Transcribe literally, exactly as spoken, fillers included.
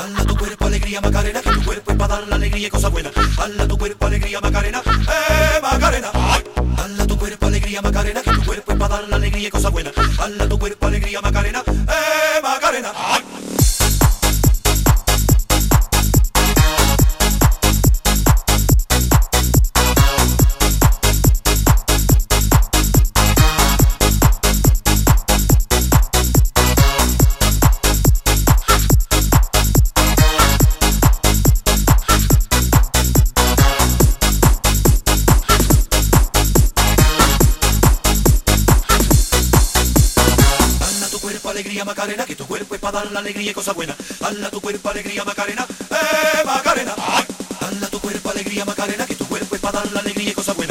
Dala tu cuerpo alegría Macarena, que tu cuerpo es para dar la alegría y cosa buena. Dala tu cuerpo alegría Macarena, eh Macarena. Dala tu cuerpo alegría Macarena, que tu cuerpo es para dar la alegría y cosa buena. Dala tu cuerpo alegría Macarena, eh Macarena. Alegría Macarena, que tu cuerpo es para dar la alegría y cosa buena. Dala tu cuerpo alegría Macarena, eh Macarena. Dala tu cuerpo alegría Macarena, que tu cuerpo es para dar la alegría y cosa buena.